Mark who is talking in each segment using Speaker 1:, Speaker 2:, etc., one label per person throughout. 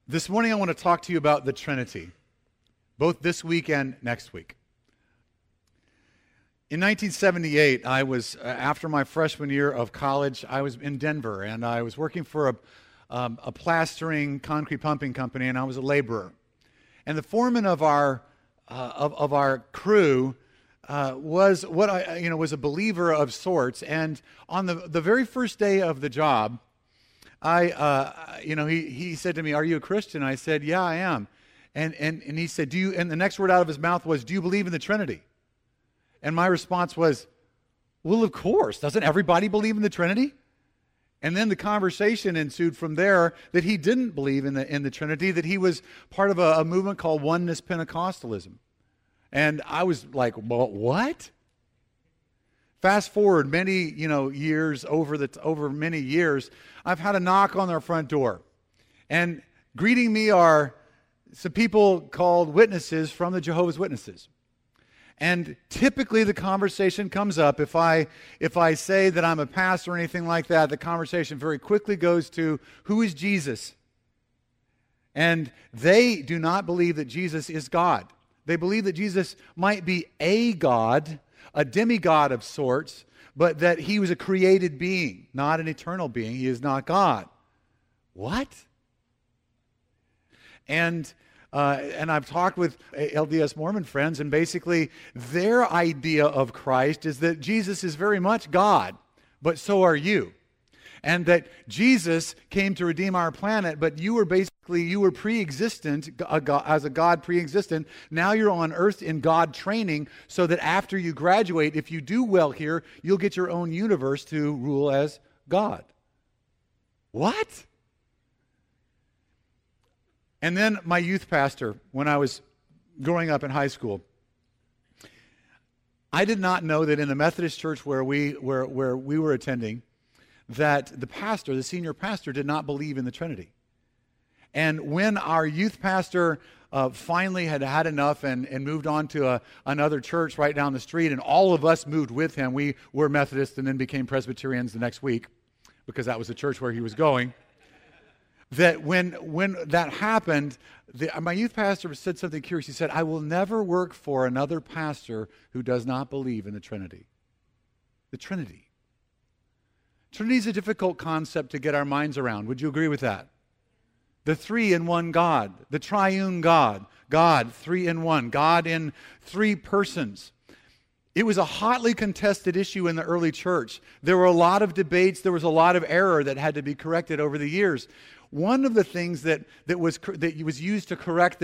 Speaker 1: This morning I want to talk to you about the Trinity, both this week and next week. In 1978, I was, after my freshman year of college, I was in Denver, and I was working for a plastering, concrete pumping company, and I was a laborer. And the foreman of our crew was was a believer of sorts. And on the very first day of the job, he said to me, "Are you a Christian?" I said, "Yeah, I am." And he said, "Do you?" And the next word out of his mouth was, "Do you believe in the Trinity?" And my response was, "Well, of course. Doesn't everybody believe in the Trinity?" And then the conversation ensued from there that he didn't believe in the Trinity, that he was part of a movement called Oneness Pentecostalism. And I was like, "Well, what?" Fast forward many years, over many years, I've had a knock on our front door. And greeting me are some people called witnesses from the Jehovah's Witnesses. And typically the conversation comes up, if I say that I'm a pastor or anything like that, the conversation very quickly goes to, who is Jesus? And they do not believe that Jesus is God. They believe that Jesus might be a God, a demigod of sorts, but that he was a created being, not an eternal being. He is not God. What? And I've talked with LDS Mormon friends, and basically their idea of Christ is that Jesus is very much God, but so are you. And that Jesus came to redeem our planet, but you were pre-existent, as a God pre-existent. Now you're on earth in God training, so that after you graduate, if you do well here, you'll get your own universe to rule as God. What? And then my youth pastor, when I was growing up in high school, I did not know that in the Methodist church where we were attending, that the senior pastor, did not believe in the Trinity. And when our youth pastor finally had enough and moved on to another church right down the street, and all of us moved with him, we were Methodists and then became Presbyterians the next week, because that was the church where he was going. That when that happened, my youth pastor said something curious. He said, "I will never work for another pastor who does not believe in the Trinity." The Trinity. Trinity is a difficult concept to get our minds around. Would you agree with that? The three-in-one God, the triune God, God, three-in-one, God in three persons. It was a hotly contested issue in the early church. There were a lot of debates. There was a lot of error that had to be corrected over the years. One of the things that was used to correct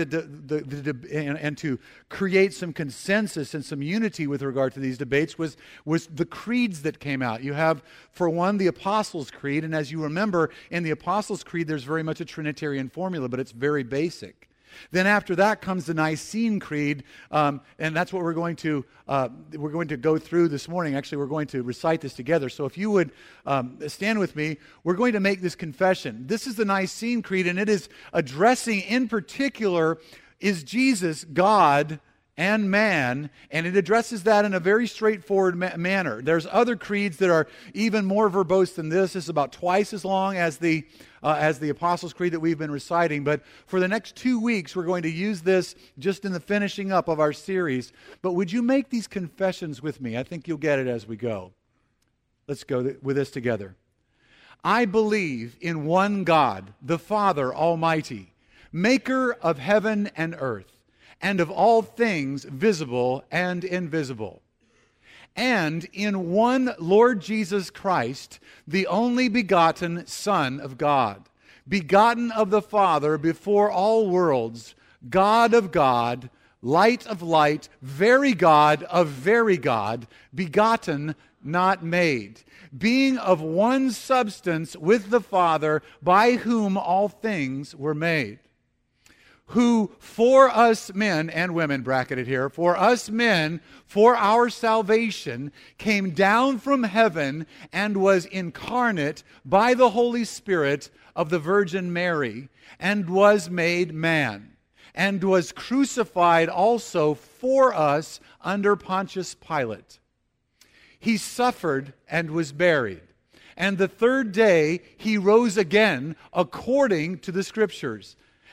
Speaker 1: and to create some consensus and some unity with regard to these debates was the creeds that came out. You have, for one, the Apostles' Creed, and as you remember, in the Apostles' Creed, there's very much a Trinitarian formula, but it's very basic. Then after that comes the Nicene Creed, and that's what we're going to go through this morning. Actually, we're going to recite this together. So if you would stand with me, we're going to make this confession. This is the Nicene Creed, and it is addressing in particular, is Jesus God and man, and it addresses that in a very straightforward manner. There's other creeds that are even more verbose than this. This is about twice as long as the Apostles' Creed that we've been reciting. But for the next 2 weeks, we're going to use this just in the finishing up of our series. But would you make these confessions with me? I think you'll get it as we go. Let's go with this together. I believe in one God, the Father Almighty, maker of heaven and earth, and of all things visible and invisible. And in one Lord Jesus Christ, the only begotten Son of God, begotten of the Father before all worlds, God of God, light of light, very God of very God, begotten, not made, being of one substance with the Father, by whom all things were made. Who for us men and women, bracketed here, for us men, for our salvation, came down from heaven and was incarnate by the Holy Spirit of the Virgin Mary, and was made man, and was crucified also for us under Pontius Pilate. He suffered and was buried. And the third day he rose again according to the Scriptures,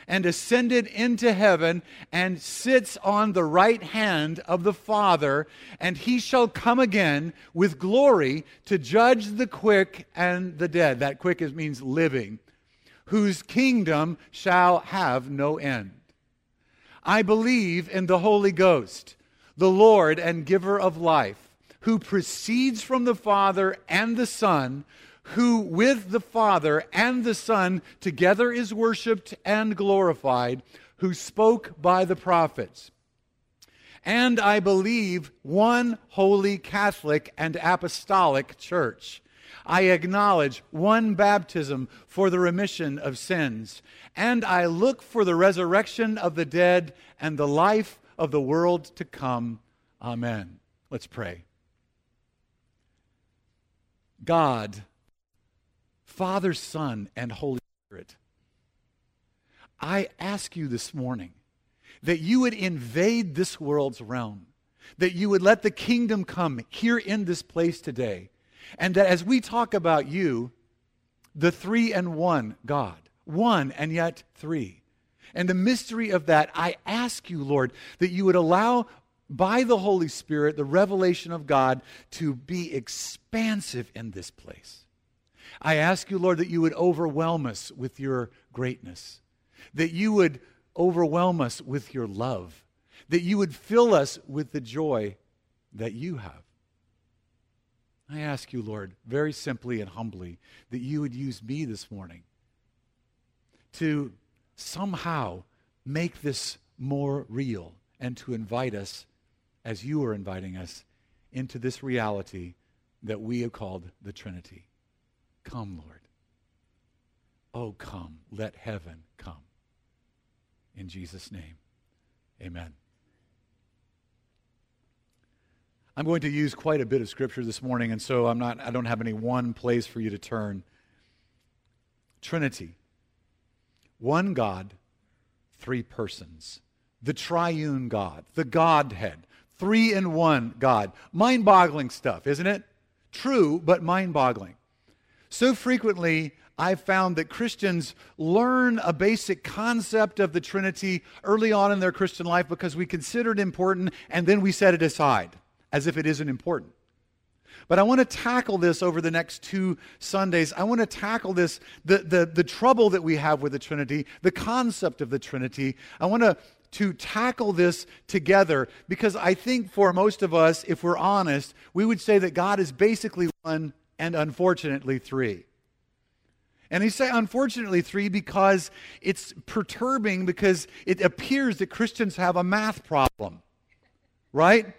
Speaker 1: and ascended into heaven, and sits on the right hand of the Father, and he shall come again with glory to judge the quick and the dead. That quick means living, whose kingdom shall have no end. I believe in the Holy Ghost, the Lord and giver of life, who proceeds from the Father and the Son, who with the Father and the Son together is worshiped and glorified, who spoke by the prophets. And I believe one holy Catholic and apostolic church. I acknowledge one baptism for the remission of sins. And I look for the resurrection of the dead and the life of the world to come. Amen. Let's pray. God, Father, Son, and Holy Spirit, I ask you this morning that you would invade this world's realm, that you would let the kingdom come here in this place today, and that as we talk about you, the three and one God, one and yet three, and the mystery of that, I ask you, Lord, that you would allow by the Holy Spirit the revelation of God to be expansive in this place. I ask you, Lord, that you would overwhelm us with your greatness, that you would overwhelm us with your love, that you would fill us with the joy that you have. I ask you, Lord, very simply and humbly, that you would use me this morning to somehow make this more real and to invite us, as you are inviting us, into this reality that we have called the Trinity. Come, Lord. Oh, come. Let heaven come. In Jesus' name, amen. I'm going to use quite a bit of Scripture this morning, and so I don't have any one place for you to turn. Trinity. One God, three persons. The triune God, the Godhead, three in one God. Mind-boggling stuff, isn't it? True, but mind-boggling. So frequently, I've found that Christians learn a basic concept of the Trinity early on in their Christian life because we consider it important, and then we set it aside as if it isn't important. But I want to tackle this over the next 2 Sundays. I want to tackle this, the trouble that we have with the Trinity, the concept of the Trinity. I want to tackle this together because I think for most of us, if we're honest, we would say that God is basically one and unfortunately three. And I say unfortunately three because it's perturbing, because it appears that Christians have a math problem, right?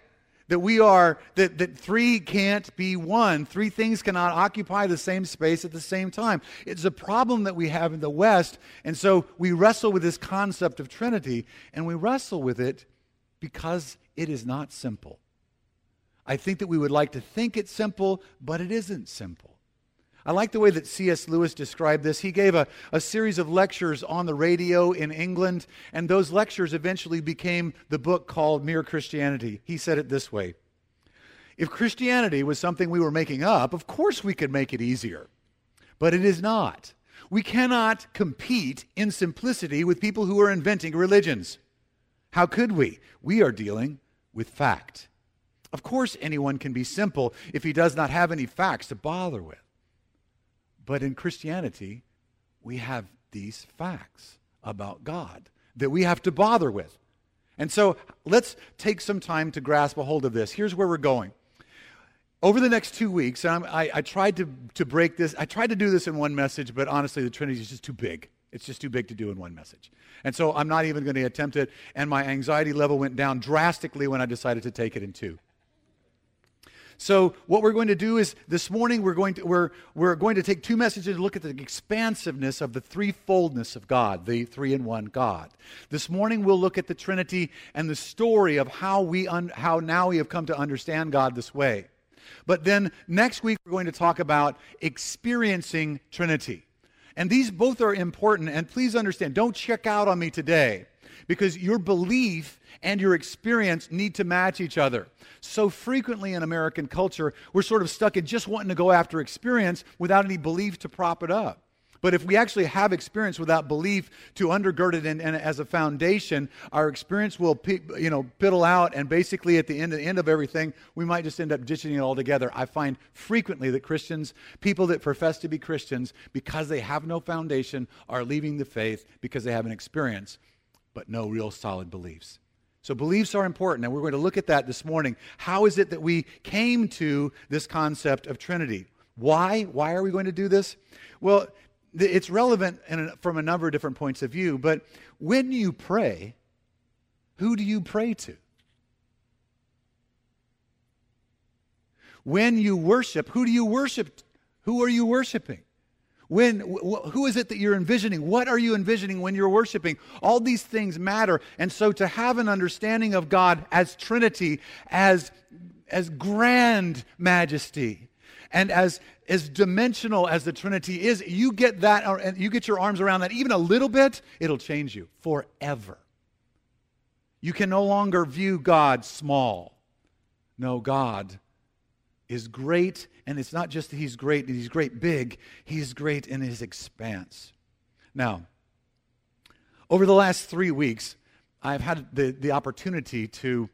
Speaker 1: That three can't be one. Three things cannot occupy the same space at the same time. It's a problem that we have in the West, and so we wrestle with this concept of Trinity, and we wrestle with it because it is not simple. I think that we would like to think it's simple, but it isn't simple. I like the way that C.S. Lewis described this. He gave a series of lectures on the radio in England, and those lectures eventually became the book called Mere Christianity. He said it this way: if Christianity was something we were making up, of course we could make it easier. But it is not. We cannot compete in simplicity with people who are inventing religions. How could we? We are dealing with fact. Of course anyone can be simple if he does not have any facts to bother with. But in Christianity, we have these facts about God that we have to bother with. And so let's take some time to grasp a hold of this. Here's where we're going. Over the next 2 weeks, and I tried to break this. I tried to do this in one message, but honestly, the Trinity is just too big. It's just too big to do in one message. And so I'm not even going to attempt it, and my anxiety level went down drastically when I decided to take it in 2. So what we're going to do is this morning we're going to take 2 messages to look at the expansiveness of the threefoldness of God, the three-in-one God. This morning we'll look at the Trinity and the story of how now we have come to understand God this way. But then next week we're going to talk about experiencing Trinity. And these both are important, and please understand, don't check out on me today, because your belief and your experience need to match each other. So frequently in American culture, we're sort of stuck in just wanting to go after experience without any belief to prop it up. But if we actually have experience without belief to undergird it and as a foundation, our experience will piddle out, and basically at the end of everything, we might just end up ditching it altogether. I find frequently that Christians, people that profess to be Christians, because they have no foundation, are leaving the faith because they have an experience, but no real solid beliefs. So beliefs are important, and we're going to look at that this morning. How is it that we came to this concept of Trinity? Why? Why are we going to do this? Well, it's relevant from a number of different points of view, but when you pray, who do you pray to? When you worship, who do you worship? Who are you worshiping? Who is it that you're envisioning? What are you envisioning when you're worshiping? All these things matter. And so to have an understanding of God as Trinity, as grand majesty, and as dimensional as the Trinity is, you get that, and you get your arms around that even a little bit, it'll change you forever. You can no longer view God small. No, God is great, and it's not just that He's great big, He's great in His expanse. Now, over the last 3 weeks, I've had the opportunity to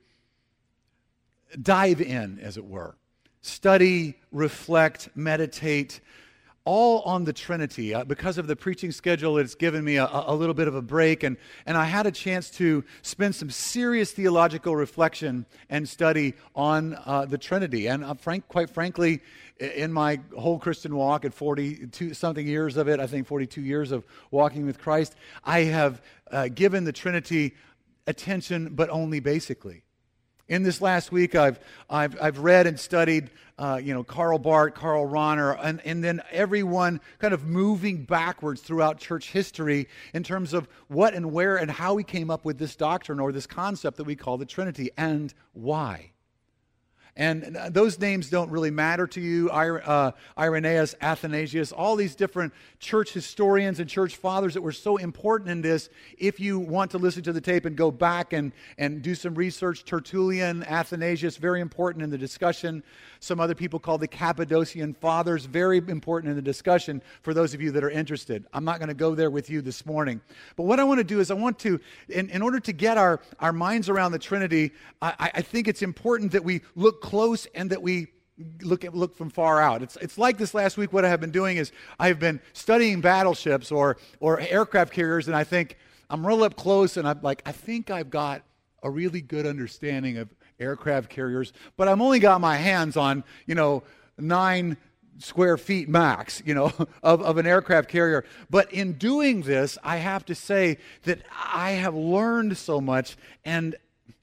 Speaker 1: dive in, as it were. Study, reflect, meditate, all on the Trinity. Because of the preaching schedule, it's given me a little bit of a break, and I had a chance to spend some serious theological reflection and study on the Trinity. And quite frankly, in my whole Christian walk at 42-something years of it, I think 42 years of walking with Christ, I have given the Trinity attention, but only basically. In this last week, I've read and studied, Karl Barth, Karl Rahner, and then everyone kind of moving backwards throughout church history in terms of what and where and how we came up with this doctrine or this concept that we call the Trinity and why. And those names don't really matter to you. Irenaeus, Athanasius, all these different church historians and church fathers that were so important in this. If you want to listen to the tape and go back and do some research, Tertullian, Athanasius, very important in the discussion. Some other people called the Cappadocian Fathers, very important in the discussion for those of you that are interested. I'm not going to go there with you this morning. But what I want to do is I want to, in order to get our minds around the Trinity, I think it's important that we look close and that we look from far out. It's like this last week. What I have been doing is I have been studying battleships or aircraft carriers, and I think I'm real up close, and I'm like, I think I've got a really good understanding of aircraft carriers, but I've only got my hands on 9 square feet max, of an aircraft carrier. But in doing this, I have to say that I have learned so much and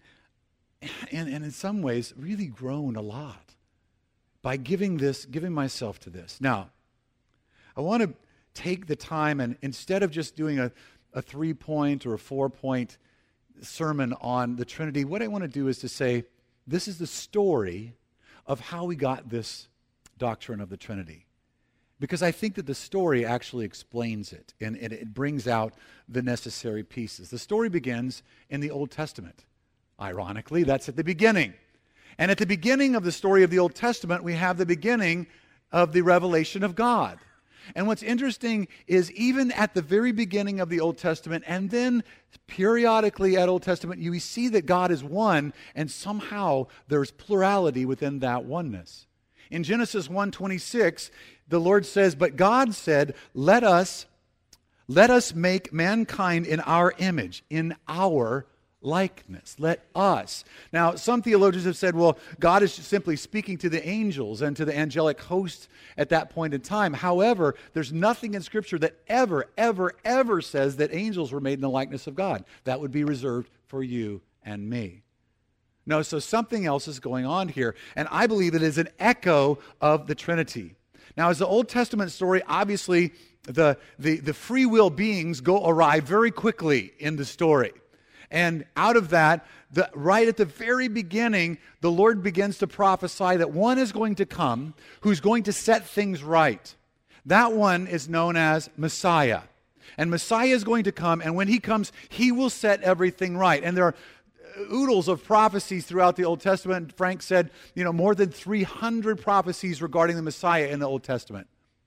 Speaker 1: in some ways really grown a lot by giving myself to this. Now, I want to take the time, and instead of just doing a 3-point or a 4-point sermon on the Trinity, what I want to do is to say, this is the story of how we got this doctrine of the Trinity. Because I think that the story actually explains it, and it brings out the necessary pieces. The story begins in the Old Testament. Ironically, that's at the beginning. And at the beginning of the story of the Old Testament, we have the beginning of the revelation of God. And what's interesting is even at the very beginning of the Old Testament, and then periodically at Old Testament, you see that God is one, and somehow there's plurality within that oneness. In Genesis 1:26, the Lord says, "But God said, let us make mankind in our image, in our likeness. Let us." Now, some theologians have said, well, God is simply speaking to the angels and to the angelic host at that point in time. However, there's nothing in Scripture that ever says that angels were made in the likeness of God. That would be reserved for you and me. No, so something else is going on here, and I believe it is an echo of the Trinity. Now, as the Old Testament story, obviously, the free will beings arrive very quickly in the story. And out of that, right at the very beginning, the Lord begins to prophesy that one is going to come who's going to set things right. That one is known as Messiah. And Messiah is going to come, and when He comes, He will set everything right. And there are oodles of prophecies throughout the Old Testament. Frank said, more than 300 prophecies regarding the Messiah in the Old Testament.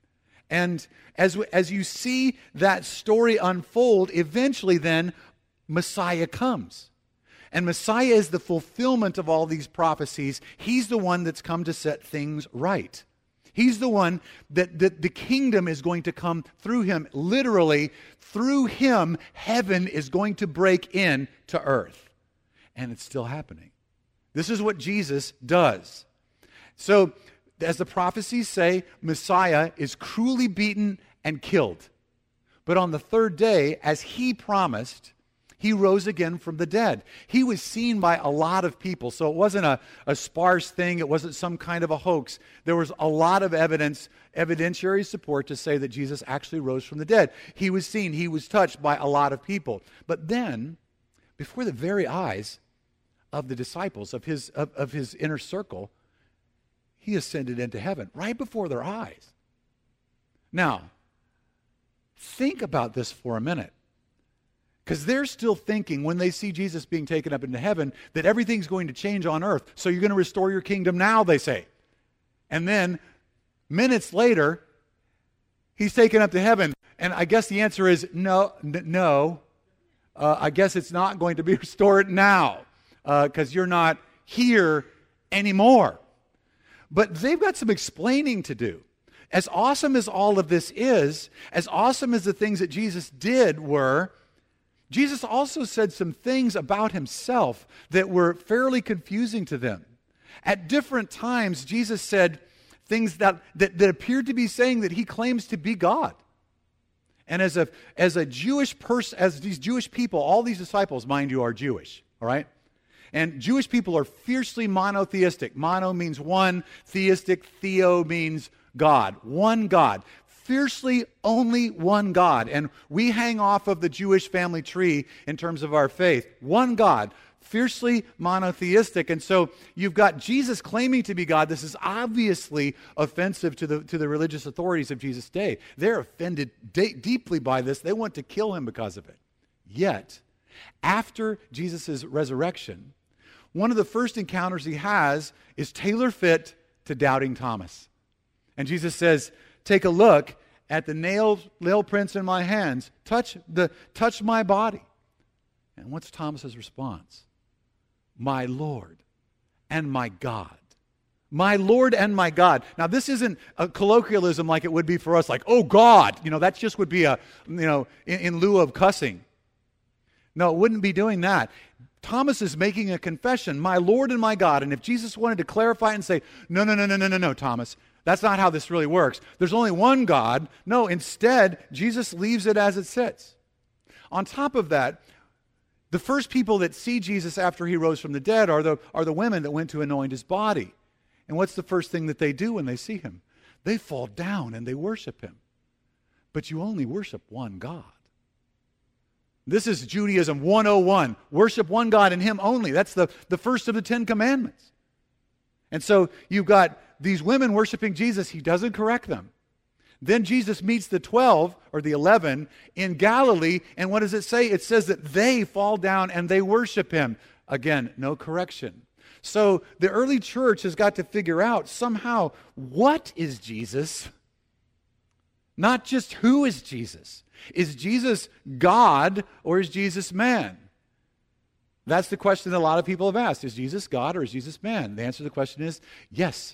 Speaker 1: And as you see that story unfold, eventually then Messiah comes. And Messiah is the fulfillment of all these prophecies. He's the one that's come to set things right. He's the one that the kingdom is going to come through him. Literally, through him, heaven is going to break in to earth. And it's still happening. This is what Jesus does. So, as the prophecies say, Messiah is cruelly beaten and killed. But on the third day, as he promised, he rose again from the dead. He was seen by a lot of people. So it wasn't a sparse thing. It wasn't some kind of a hoax. There was a lot of evidentiary support to say that Jesus actually rose from the dead. He was seen. He was touched by a lot of people. But then, before the very eyes of the disciples, of his inner circle, he ascended into heaven, right before their eyes. Now, think about this for a minute. Because they're still thinking, when they see Jesus being taken up into heaven, that everything's going to change on earth. So you're going to restore your kingdom now, they say. And then, minutes later, he's taken up to heaven. And I guess the answer is no. I guess it's not going to be restored now. Because you're not here anymore. But they've got some explaining to do. As awesome as all of this is, as awesome as the things that Jesus did were, Jesus also said some things about himself that were fairly confusing to them. At different times, Jesus said things that appeared to be saying that he claims to be God. And as a Jewish person, as these Jewish people, all these disciples, mind you, are Jewish, all right? And Jewish people are fiercely monotheistic. Mono means one, theistic, theo means God, one God. Fiercely only one God. And we hang off of the Jewish family tree in terms of our faith. One God, fiercely monotheistic. And so you've got Jesus claiming to be God. This is obviously offensive to the religious authorities of Jesus' day. They're offended deeply by this. They want to kill him because of it. Yet, after Jesus' resurrection, one of the first encounters he has is tailor-fit to doubting Thomas. And Jesus says, take a look at the nail prints in my hands. Touch my body. And what's Thomas's response? My Lord and my God. My Lord and my God. Now, this isn't a colloquialism like it would be for us, like, oh, God. That just would be in lieu of cussing. No, it wouldn't be doing that. Thomas is making a confession, my Lord and my God. And if Jesus wanted to clarify and say, no, Thomas, that's not how this really works. There's only one God. No, instead, Jesus leaves it as it sits. On top of that, the first people that see Jesus after he rose from the dead are the women that went to anoint his body. And what's the first thing that they do when they see him? They fall down and they worship him. But you only worship one God. This is Judaism 101. Worship one God and him only. That's the first of the 10 commandments. And so you've got these women worshiping Jesus. He doesn't correct them. Then Jesus meets the 12 or the 11 in Galilee. And what does it say? It says that they fall down and they worship him. Again, no correction. So the early church has got to figure out somehow, what is Jesus? Not just who is Jesus. Is Jesus God or is Jesus man? That's the question that a lot of people have asked. Is Jesus God or is Jesus man? The answer to the question is yes.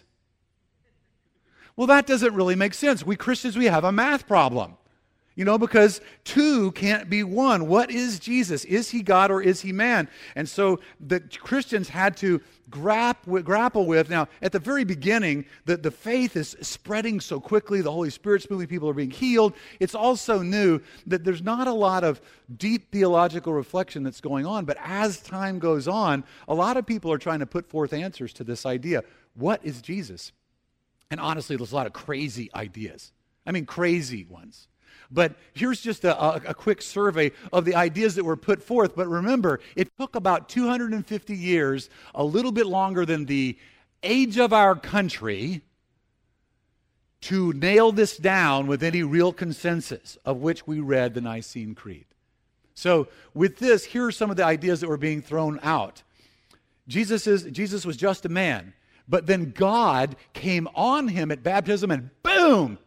Speaker 1: Well, that doesn't really make sense. We Christians, we have a math problem. Because two can't be one. What is Jesus? Is he God or is he man? And so the Christians had to grapple with. Now, at the very beginning, the faith is spreading so quickly. The Holy Spirit's moving. People are being healed. It's also new that there's not a lot of deep theological reflection that's going on. But as time goes on, a lot of people are trying to put forth answers to this idea. What is Jesus? And honestly, there's a lot of crazy ideas. I mean, crazy ones. But here's just a quick survey of the ideas that were put forth. But remember, it took about 250 years, a little bit longer than the age of our country, to nail this down with any real consensus, of which we read the Nicene Creed. So with this, here are some of the ideas that were being thrown out. Jesus was just a man, but then God came on him at baptism and boom,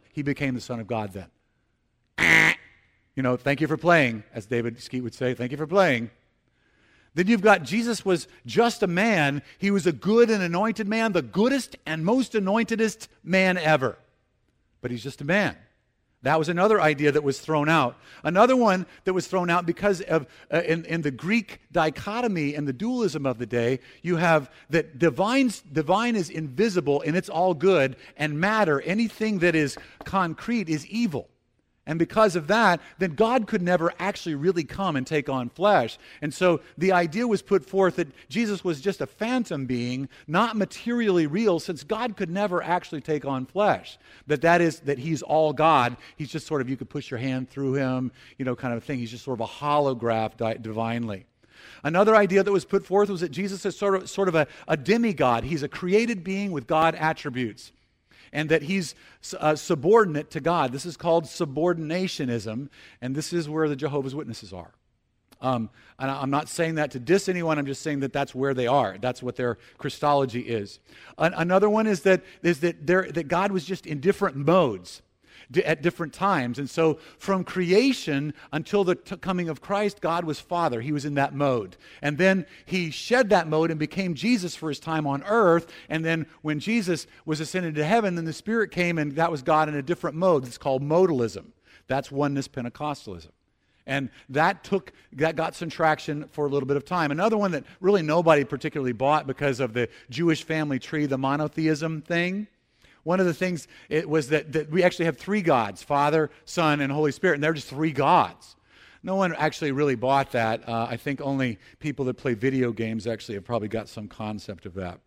Speaker 1: he became the Son of God then. Thank you for playing, as David Skeet would say, thank you for playing. Then you've got Jesus was just a man. He was a good and anointed man, the goodest and most anointedest man ever. But he's just a man. That was another idea that was thrown out. Another one that was thrown out because of, in the Greek dichotomy and the dualism of the day, you have that divine is invisible and it's all good, and matter, anything that is concrete, is evil. And because of that, then God could never actually really come and take on flesh. And so the idea was put forth that Jesus was just a phantom being, not materially real, since God could never actually take on flesh. That he's all God. He's just sort of, you could push your hand through him, kind of a thing. He's just sort of a holograph divinely. Another idea that was put forth was that Jesus is sort of a demigod. He's a created being with God attributes, and that he's subordinate to God. This is called subordinationism, and this is where the Jehovah's Witnesses are. And I'm not saying that to diss anyone, I'm just saying that that's where they are. That's what their Christology is. Another one is that God was just in different modes at different times. And so from creation until the coming of Christ, God was Father. He was in that mode. And then he shed that mode and became Jesus for his time on earth. And then when Jesus was ascended to heaven, then the Spirit came, and that was God in a different mode. It's called modalism. That's oneness Pentecostalism. And that got some traction for a little bit of time. Another one that really nobody particularly bought because of the Jewish family tree, the monotheism thing. One of the things was that we actually have three gods, Father, Son, and Holy Spirit, and they're just three gods. No one actually really bought that. I think only people that play video games actually have probably got some concept of that.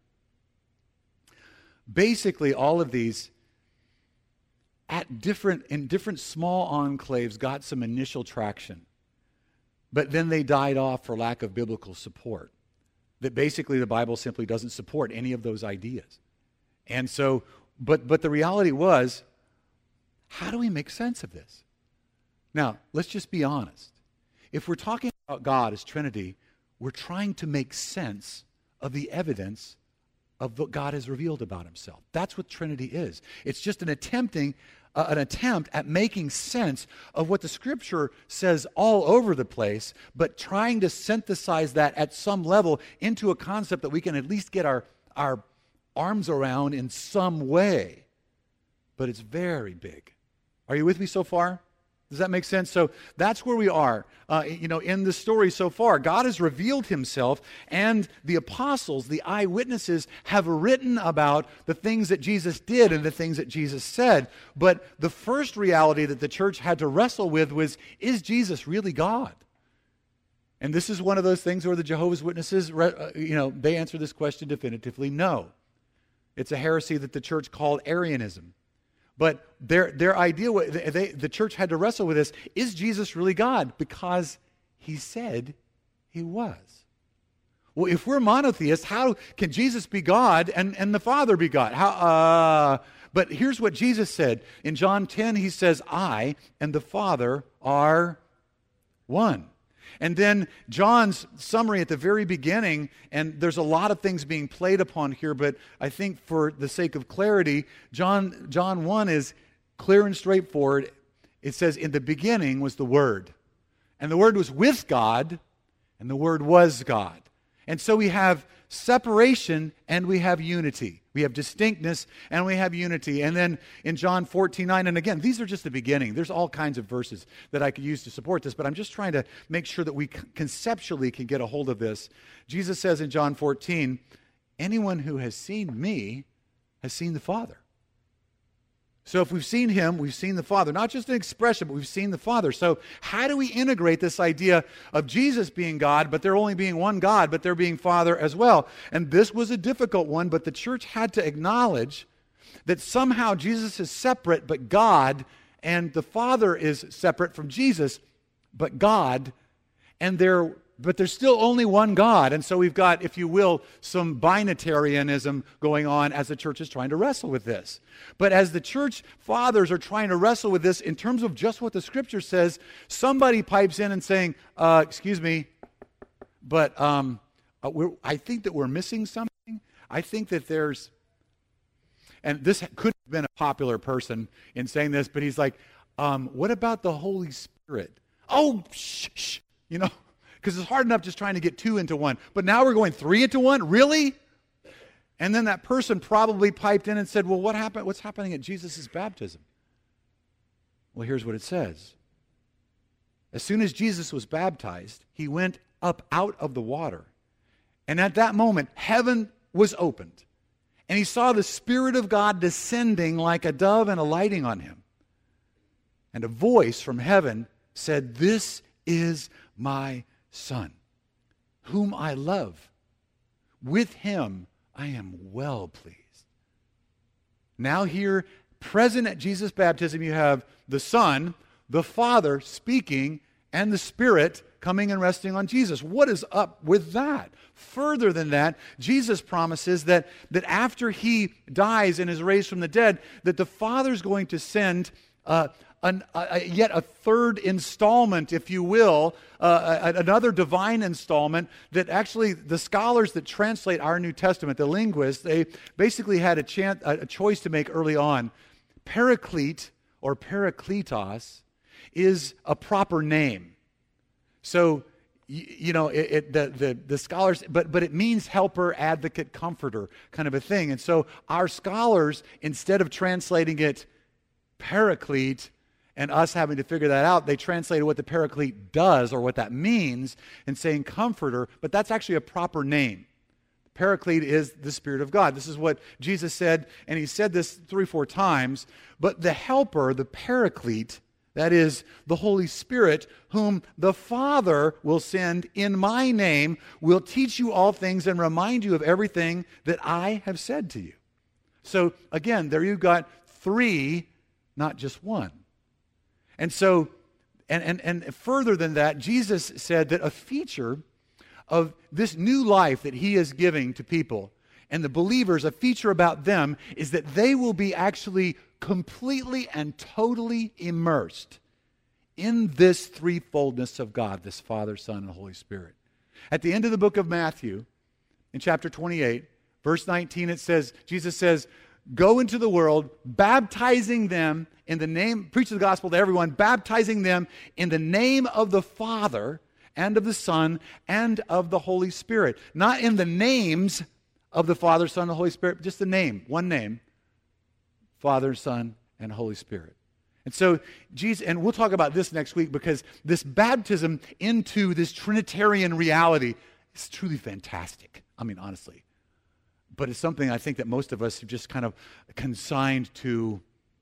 Speaker 1: Basically, all of these, in different small enclaves, got some initial traction. But then they died off for lack of biblical support. That basically the Bible simply doesn't support any of those ideas. And so, but the reality was, how do we make sense of this? Now, let's just be honest. If we're talking about God as Trinity, we're trying to make sense of the evidence of what God has revealed about himself. That's what Trinity is. It's just an attempt at making sense of what the Scripture says all over the place, but trying to synthesize that at some level into a concept that we can at least get our arms around in some way. But it's very big. Are you with me so far? Does that make sense? So that's where we are, in the story so far. God has revealed himself, and the apostles, the eyewitnesses, have written about the things that Jesus did and the things that Jesus said. But the first reality that the church had to wrestle with was, is Jesus really God? And this is one of those things where the Jehovah's Witnesses, they answer this question definitively, no. It's a heresy that the church called Arianism. But their idea, the church had to wrestle with this, is Jesus really God? Because he said he was. Well, if we're monotheists, how can Jesus be God and the Father be God? But here's what Jesus said. In John 10, he says, I and the Father are one. And then John's summary at the very beginning, and there's a lot of things being played upon here, but I think for the sake of clarity, John 1 is clear and straightforward. It says, in the beginning was the Word. And the Word was with God, and the Word was God. And so we have separation and we have unity. We have distinctness and we have unity. And then in John 14:9, and again, these are just the beginning. There's all kinds of verses that I could use to support this, but I'm just trying to make sure that we conceptually can get a hold of this. Jesus says in John 14, anyone who has seen me has seen the Father. So if we've seen him, we've seen the Father. Not just an expression, but we've seen the Father. So how do we integrate this idea of Jesus being God, but there only being one God, but there being Father as well? And this was a difficult one, but the church had to acknowledge that somehow Jesus is separate, but God, and the Father is separate from Jesus, but God, but there's still only one God. And so we've got, if you will, some binitarianism going on as the church is trying to wrestle with this. But as the church fathers are trying to wrestle with this in terms of just what the Scripture says, somebody pipes in and saying, excuse me, but I think that we're missing something. I think that and this could have been a popular person in saying this, but he's like, what about the Holy Spirit? Oh, shh, because it's hard enough just trying to get 2 into 1. But now we're going 3 into 1? Really? And then that person probably piped in and said, well, what's happening at Jesus' baptism? Well, here's what it says. As soon as Jesus was baptized, he went up out of the water. And at that moment, heaven was opened. And he saw the Spirit of God descending like a dove and alighting on him. And a voice from heaven said, "This is my Son, whom I love. With him I am well pleased." Now here, present at Jesus' baptism, you have the Son, the Father speaking, and the Spirit coming and resting on Jesus. What is up with that? Further than that, Jesus promises that after he dies and is raised from the dead, that the Father's going to send yet a third installment, if you will, another divine installment that actually the scholars that translate our New Testament, the linguists, they basically had a choice to make early on. Paraclete or Parakletos is a proper name. So, the scholars, but it means helper, advocate, comforter, kind of a thing. And so our scholars, instead of translating it Paraclete and us having to figure that out, they translated what the Paraclete does or what that means and saying comforter, but that's actually a proper name. Paraclete is the Spirit of God. This is what Jesus said, and he said this 3 or 4 times. But the helper, the Paraclete, that is the Holy Spirit, whom the Father will send in my name, will teach you all things and remind you of everything that I have said to you. So again, there you've got 3, not just 1. And so, and further than that, Jesus said that a feature of this new life that he is giving to people and the believers, a feature about them is that they will be actually completely and totally immersed in this threefoldness of God, this Father, Son, and Holy Spirit. At the end of the book of Matthew, in chapter 28, verse 19, it says, Jesus says, "Go into the world, baptizing them in the name," preach the gospel to everyone, baptizing them in the name of the Father and of the Son and of the Holy Spirit. Not in the names of the Father, Son, and the Holy Spirit, but just the name, one name, Father, Son, and Holy Spirit. And so, Jesus, and we'll talk about this next week because this baptism into this Trinitarian reality is truly fantastic. I mean, honestly. But it's something I think that most of us have just kind of consigned to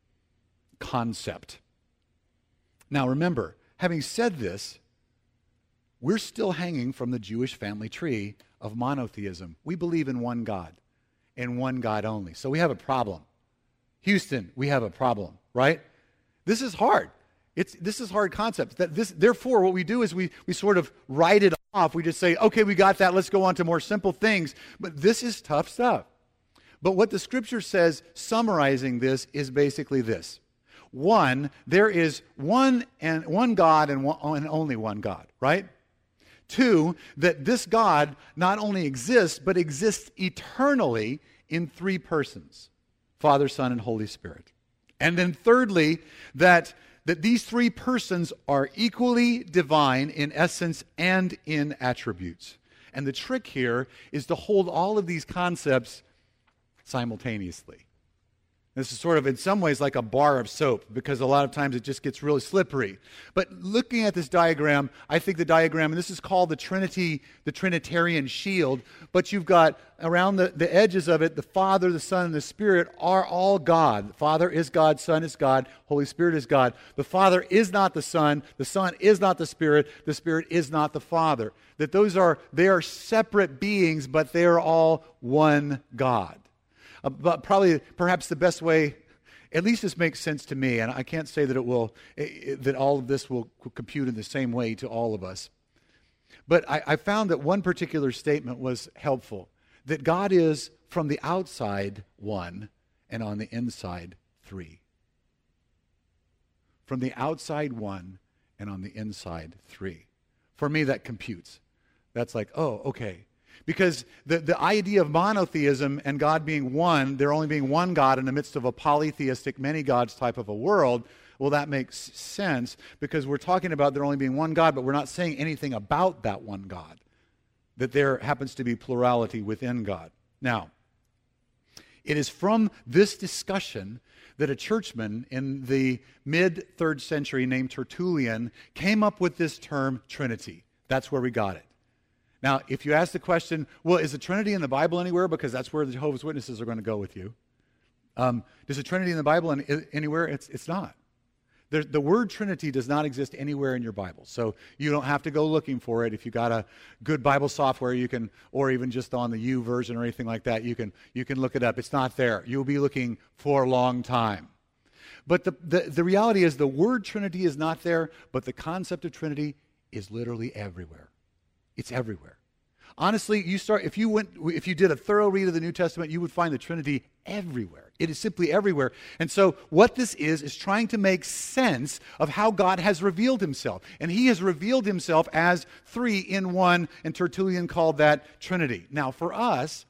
Speaker 1: concept. Now remember, having said this, we're still hanging from the Jewish family tree of monotheism. We believe in one God and one God only. So we have a problem. Houston, we have a problem, right? This is hard. This is hard concept. Therefore, what we do is we sort of write it off. We just say, okay, we got that. Let's go on to more simple things. But this is tough stuff. But what the Scripture says, summarizing this, is basically this. 1, there is one God and only one God, right? 2, that this God not only exists, but exists eternally in 3 persons, Father, Son, and Holy Spirit. And then thirdly, that these 3 persons are equally divine in essence and in attributes. And the trick here is to hold all of these concepts simultaneously. This is sort of in some ways like a bar of soap because a lot of times it just gets really slippery. But looking at this diagram, I think the diagram, and this is called the Trinity, the Trinitarian shield, but you've got around the edges of it, the Father, the Son, and the Spirit are all God. The Father is God, Son is God, Holy Spirit is God. The Father is not the Son is not the Spirit is not the Father. That they are separate beings, but they are all one God. But perhaps the best way, at least this makes sense to me, and I can't say that that all of this will compute in the same way to all of us. But I found that one particular statement was helpful, that God is from the outside 1 and on the inside 3. From the outside 1 and on the inside 3. For me, that computes. That's like, oh, okay. Because the idea of monotheism and God being one, there only being one God in the midst of a polytheistic, many gods type of a world, well, that makes sense because we're talking about there only being one God, but we're not saying anything about that one God, that there happens to be plurality within God. Now, it is from this discussion that a churchman in the mid-3rd century named Tertullian came up with this term Trinity. That's where we got it. Now, if you ask the question, well, is the Trinity in the Bible anywhere? Because that's where the Jehovah's Witnesses are going to go with you. Does the Trinity in the Bible anywhere? It's not. The word Trinity does not exist anywhere in your Bible. So you don't have to go looking for it. If you got a good Bible software, you can, or even just on the U version or anything like that, you can look it up. It's not there. You'll be looking for a long time. But the reality is the word Trinity is not there, but the concept of Trinity is literally everywhere. It's everywhere. Honestly, if you did a thorough read of the New Testament, you would find the Trinity everywhere. It is simply everywhere. And so what this is trying to make sense of how God has revealed himself. And he has revealed himself as three in one, and Tertullian called that Trinity. Now for us,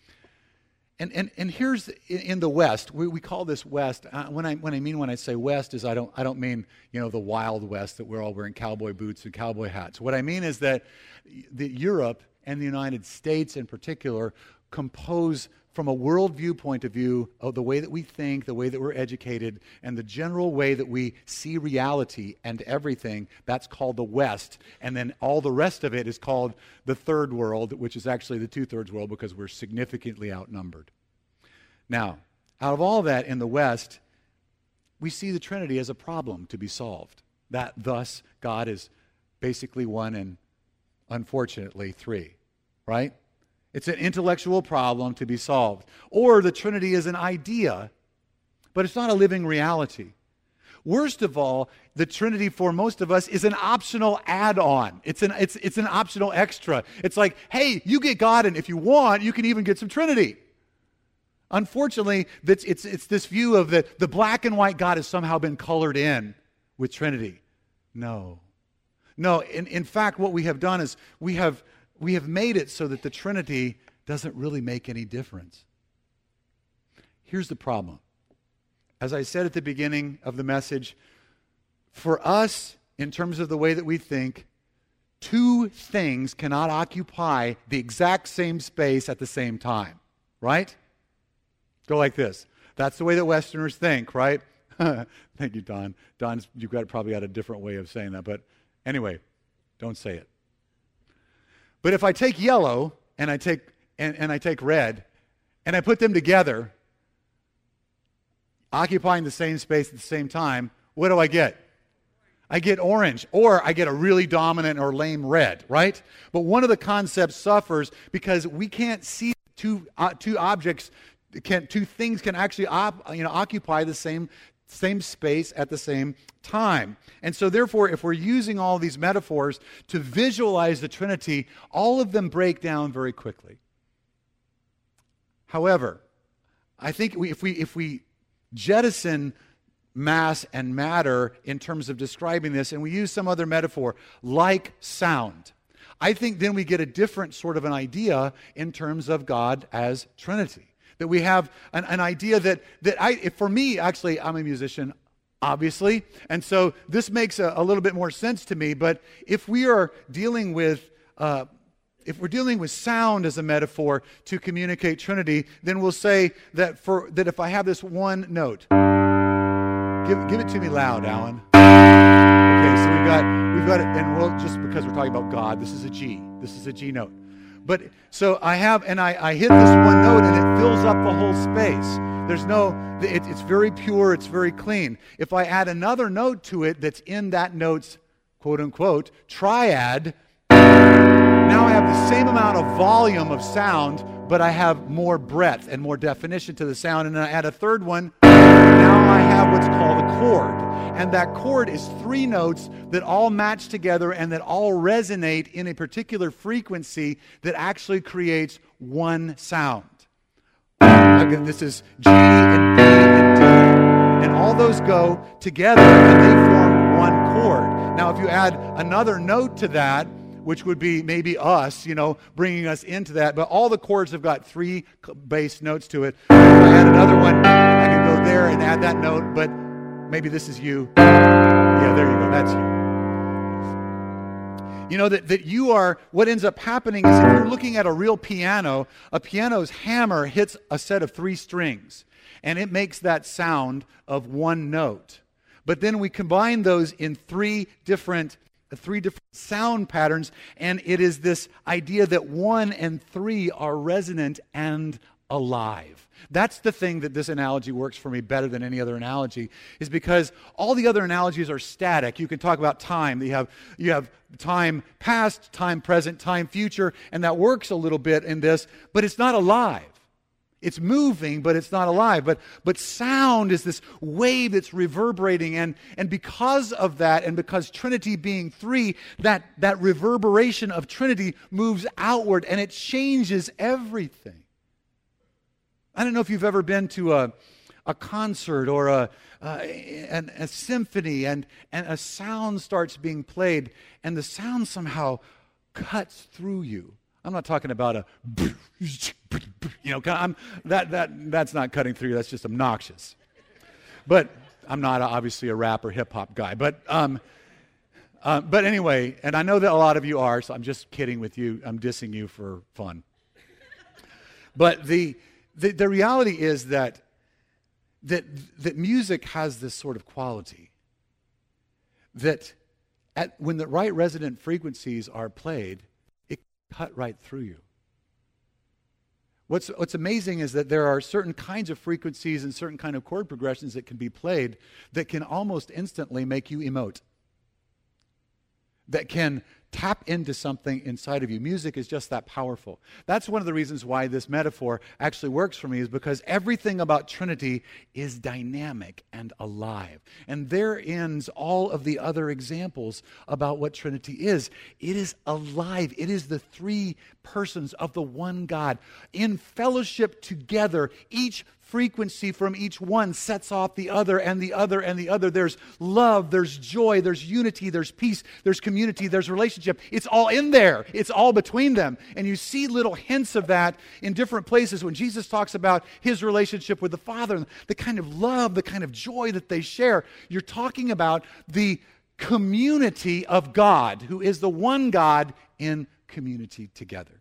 Speaker 1: and here's in the West, we call this West. When I say West is I don't mean the Wild West that we're all wearing cowboy boots and cowboy hats. What I mean is that Europe and the United States in particular compose from a worldview point of view of the way that we think, the way that we're educated, and the general way that we see reality and everything, that's called the West. And then all the rest of it is called the third world, which is actually the two-thirds world because we're significantly outnumbered. Now, out of all that in the West, we see the Trinity as a problem to be solved. That thus God is basically one and unfortunately three, right? It's an intellectual problem to be solved. Or the Trinity is an idea, but it's not a living reality. Worst of all, the Trinity for most of us is an optional add-on. It's an optional extra. It's like, hey, you get God, and if you want, you can even get some Trinity. Unfortunately, it's this view of the black and white God has somehow been colored in with Trinity. No. In fact, what we have done is we have made it so that the Trinity doesn't really make any difference. Here's the problem. As I said at the beginning of the message, for us, in terms of the way that we think, two things cannot occupy the exact same space at the same time, right? Go like this. That's the way that Westerners think, right? Thank you, Don. Don, you've probably got a different way of saying that, but anyway, don't say it. But if I take yellow and I take red and I put them together, occupying the same space at the same time, what do I get? I get orange, or I get a really dominant or lame red, right? But one of the concepts suffers because we can't see two things can actually occupy the same space at the same time. And so therefore, if we're using all these metaphors to visualize the Trinity, all of them break down very quickly. However, I think if we jettison mass and matter in terms of describing this, and we use some other metaphor, like sound, I think then we get a different sort of an idea in terms of God as Trinity. That we have an idea for me, actually, I'm a musician, obviously, and so this makes a little bit more sense to me. But if we are dealing with sound as a metaphor to communicate Trinity, then we'll say that if I have this one note, give it to me loud, Alan. Okay, so we've got it, and we'll just because we're talking about God, this is a G. This is a G note. But so I hit this one note and it fills up the whole space. It's very pure, it's very clean. If I add another note to it that's in that note's quote unquote triad, now I have the same amount of volume of sound, but I have more breadth and more definition to the sound. And then I add a third one, now I have what's called a chord. And that chord is three notes that all match together and that all resonate in a particular frequency that actually creates one sound. Again, this is G and B and D. And all those go together and they form one chord. Now, if you add another note to that, which would be maybe us, bringing us into that. But all the chords have got 3 bass notes to it. If I add another one, I can go there and add that note, but maybe this is you. Yeah, there you go. That's you. That you are, what ends up happening is if you're looking at a real piano, a piano's hammer hits a set of 3 strings, and it makes that sound of 1 note. But then we combine those in 3 different sound patterns, and it is this idea that 1 and 3 are resonant and alive. That's the thing that this analogy works for me better than any other analogy, is because all the other analogies are static. You can talk about time. You have time past, time present, time future, and that works a little bit in this, but it's not alive. It's moving, but it's not alive. But sound is this wave that's reverberating, and because of that, and because Trinity being 3, that reverberation of Trinity moves outward, and it changes everything. I don't know if you've ever been to a concert or a symphony, and a sound starts being played, and the sound somehow cuts through you. I'm not talking about that's not cutting through you. That's just obnoxious. But I'm not obviously a rap or hip hop guy. But anyway, and I know that a lot of you are, so I'm just kidding with you. I'm dissing you for fun. But the reality is that music has this sort of quality that when the right resonant frequencies are played, it cut right through you. What's amazing is that there are certain kinds of frequencies and certain kind of chord progressions that can be played that can almost instantly make you emote, that can tap into something inside of you. Music is just that powerful. That's one of the reasons why this metaphor actually works for me, is because everything about Trinity is dynamic and alive. And there ends all of the other examples about what Trinity is. It is alive. It is the 3 persons of the one God in fellowship together. Each frequency from each one sets off the other and the other and the other. There's love, there's joy, there's unity, there's peace, there's community, there's relationship. It's all in there. It's all between them. And you see little hints of that in different places when Jesus talks about his relationship with the Father, the kind of love, the kind of joy that they share. You're talking about the community of God, who is the one God in community together.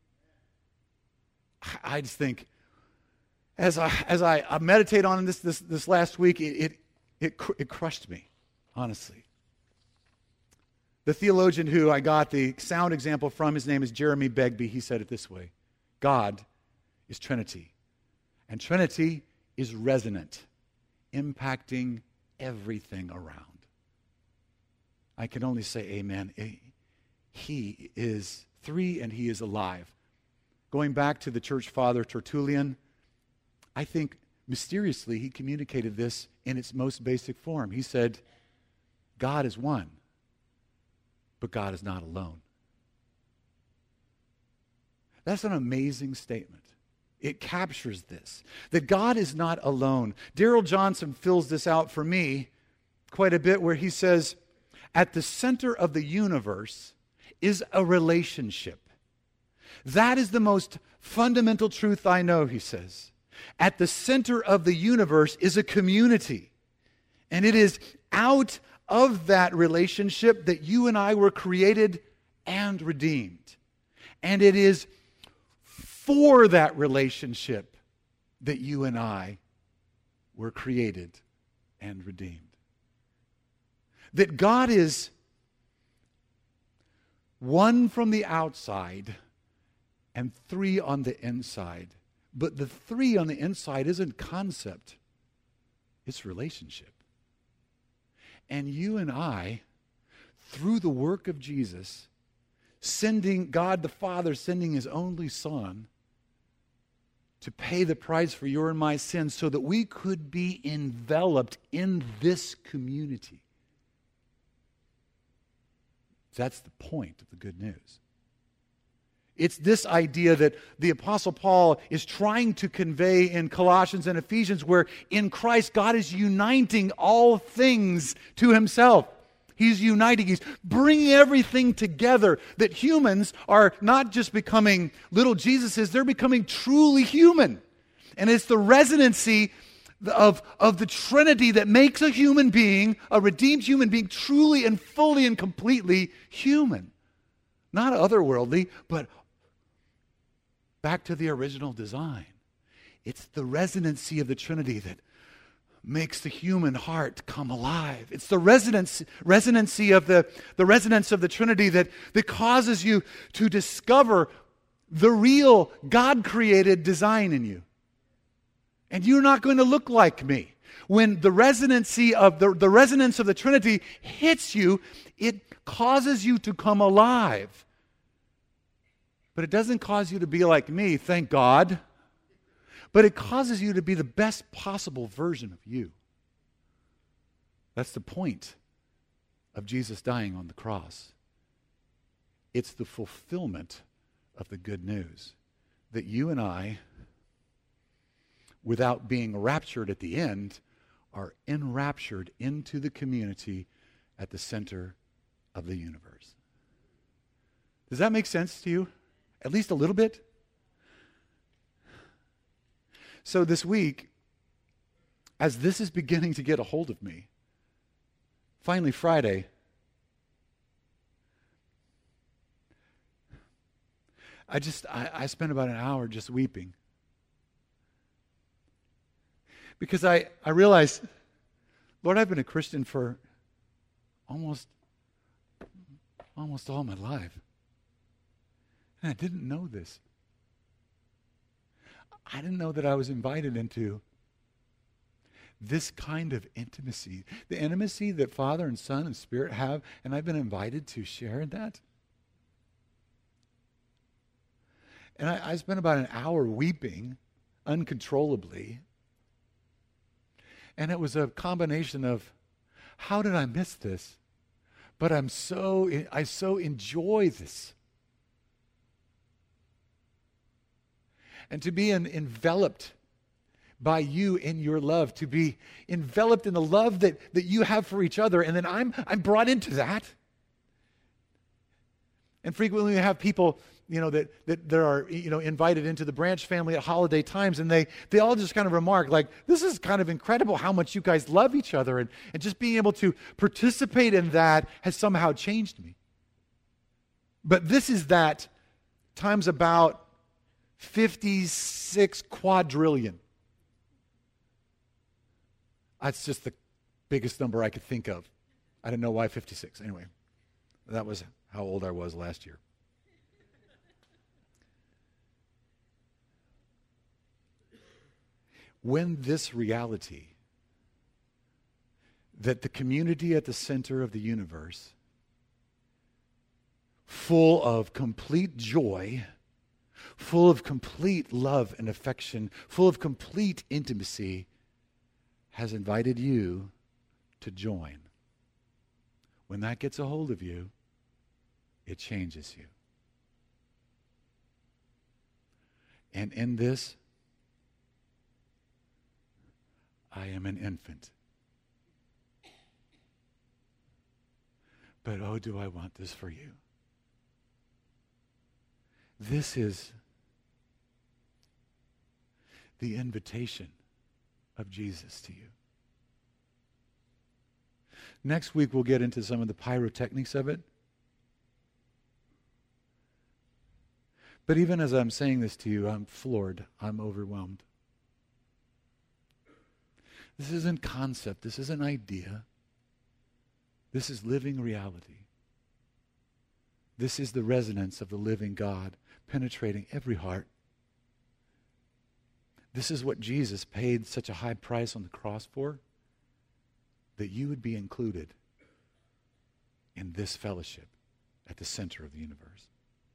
Speaker 1: I just think, as I meditate on this last week, it crushed me, honestly. The theologian who I got the sound example from, his name is Jeremy Begbie. He said it this way: God is Trinity, and Trinity is resonant, impacting everything around. I can only say amen. He is 3 and he is alive. Going back to the church father Tertullian, I think mysteriously he communicated this in its most basic form. He said, God is one, but God is not alone. That's an amazing statement. It captures this, that God is not alone. Darrell Johnson fills this out for me quite a bit, where he says, at the center of the universe is a relationship. That is the most fundamental truth I know, he says. At the center of the universe is a community. And it is out of that relationship that you and I were created and redeemed. And it is for that relationship that you and I were created and redeemed. That God is one from the outside and 3 on the inside. But the 3 on the inside isn't concept, it's relationship. And you and I, through the work of Jesus, sending God the Father, sending his only Son to pay the price for your and my sins so that we could be enveloped in this community. That's the point of the good news. It's this idea that the Apostle Paul is trying to convey in Colossians and Ephesians, where in Christ God is uniting all things to himself. He's uniting. He's bringing everything together. That humans are not just becoming little Jesuses, they're becoming truly human. And it's the resonancy of the Trinity that makes a human being, a redeemed human being, truly and fully and completely human. Not otherworldly, but back to the original design. It's the resonancy of the Trinity that makes the human heart come alive. It's the resonancy of the resonance of the Trinity that causes you to discover the real God-created design in you. And you're not going to look like me. When the resonancy of the resonance of the Trinity hits you, it causes you to come alive. But it doesn't cause you to be like me, thank God. But it causes you to be the best possible version of you. That's the point of Jesus dying on the cross. It's the fulfillment of the good news that you and I, without being raptured at the end, are enraptured into the community at the center of the universe. Does that make sense to you? At least a little bit? So this week, as this is beginning to get a hold of me, finally Friday, I spent about an hour just weeping. Because I realized, Lord, I've been a Christian for almost all my life. And I didn't know this. I didn't know that I was invited into this kind of intimacy. The intimacy that Father and Son and Spirit have, and I've been invited to share in that. And I spent about an hour weeping uncontrollably. And it was a combination of, how did I miss this? But I so enjoy this. And to be enveloped by you in your love, to be enveloped in the love that you have for each other, and then I'm brought into that. And frequently we have people, that are, invited into the Branch family at holiday times, and they all just kind of remark, like, this is kind of incredible how much you guys love each other, and just being able to participate in that has somehow changed me. But this is that times about 56 quadrillion. That's just the biggest number I could think of. I didn't know why 56. Anyway, that was how old I was last year. When this reality that the community at the center of the universe, full of complete joy, full of complete love and affection, full of complete intimacy, has invited you to join. When that gets a hold of you, it changes you. And in this, I am an infant. But oh, do I want this for you. This is the invitation of Jesus to you. Next week, we'll get into some of the pyrotechnics of it. But even as I'm saying this to you, I'm floored. I'm overwhelmed. This isn't concept. This isn't idea. This is living reality. This is the resonance of the living God penetrating every heart. This is what Jesus paid such a high price on the cross for, that you would be included in this fellowship at the center of the universe.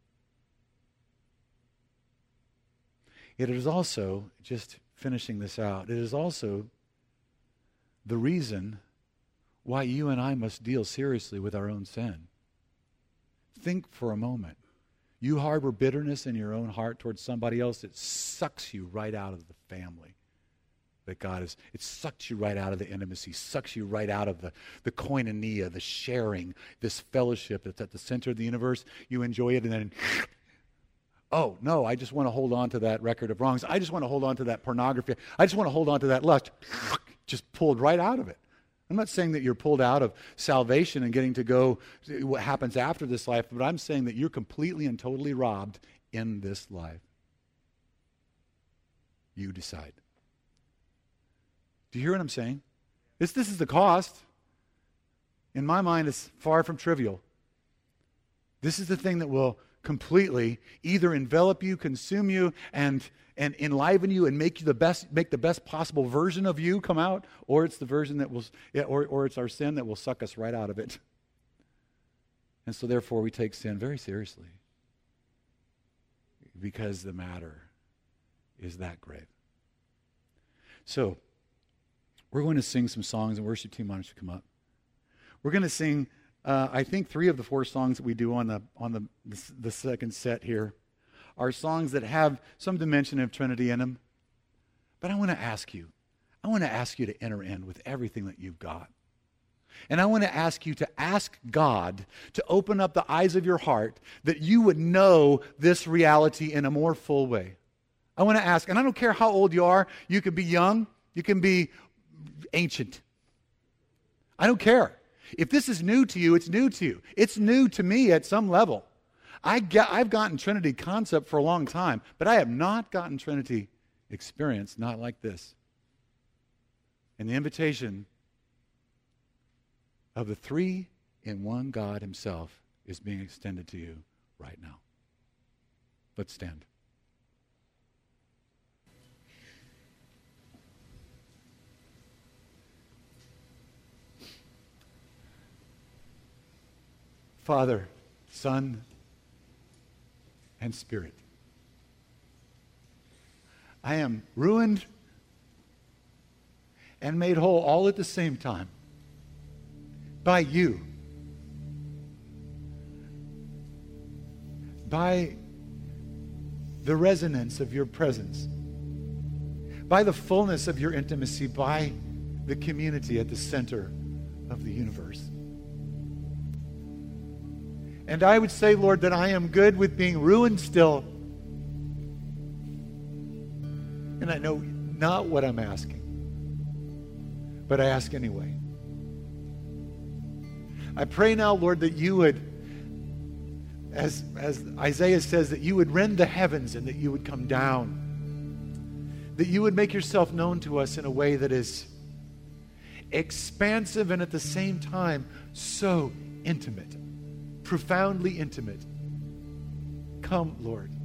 Speaker 1: It is also, just finishing this out, it is also the reason why you and I must deal seriously with our own sin. Think for a moment. You harbor bitterness in your own heart towards somebody else, it sucks you right out of the family. that it sucks you right out of the intimacy, sucks you right out of the koinonia, the sharing, this fellowship that's at the center of the universe. You enjoy it, and then, oh, no, I just want to hold on to that record of wrongs. I just want to hold on to that pornography. I just want to hold on to that lust. Just pulled right out of it. I'm not saying that you're pulled out of salvation and getting to go what happens after this life, but I'm saying that you're completely and totally robbed in this life. You decide. Do you hear what I'm saying? This is the cost. In my mind, it's far from trivial. This is the thing that will completely either envelop you, consume you, and enliven you and make the best possible version of you come out, or it's the version that will, or it's our sin that will suck us right out of it. And so therefore we take sin very seriously, because the matter is that grave. So we're going to sing some songs, and worship team, why don't you come up? We're going to sing, I think 3 of the 4 songs that we do on the second set here are songs that have some dimension of Trinity in them. But I want to ask you to enter in with everything that you've got. And I want to ask you to ask God to open up the eyes of your heart that you would know this reality in a more full way. I want to ask, and I don't care how old you are, you can be young, you can be ancient. I don't care. If this is new to you, it's new to you. It's new to me at some level. I've gotten Trinity concept for a long time, but I have not gotten Trinity experience, not like this. And the invitation of the 3-in-1 God himself is being extended to you right now. Let's stand. Father, Son, and Spirit, I am ruined and made whole all at the same time by you, by the resonance of your presence, by the fullness of your intimacy, by the community at the center of the universe. And I would say, Lord, that I am good with being ruined still. And I know not what I'm asking, but I ask anyway. I pray now, Lord, that you would, as Isaiah says, that you would rend the heavens and that you would come down. That you would make yourself known to us in a way that is expansive and at the same time so intimate. Profoundly intimate. Come, Lord.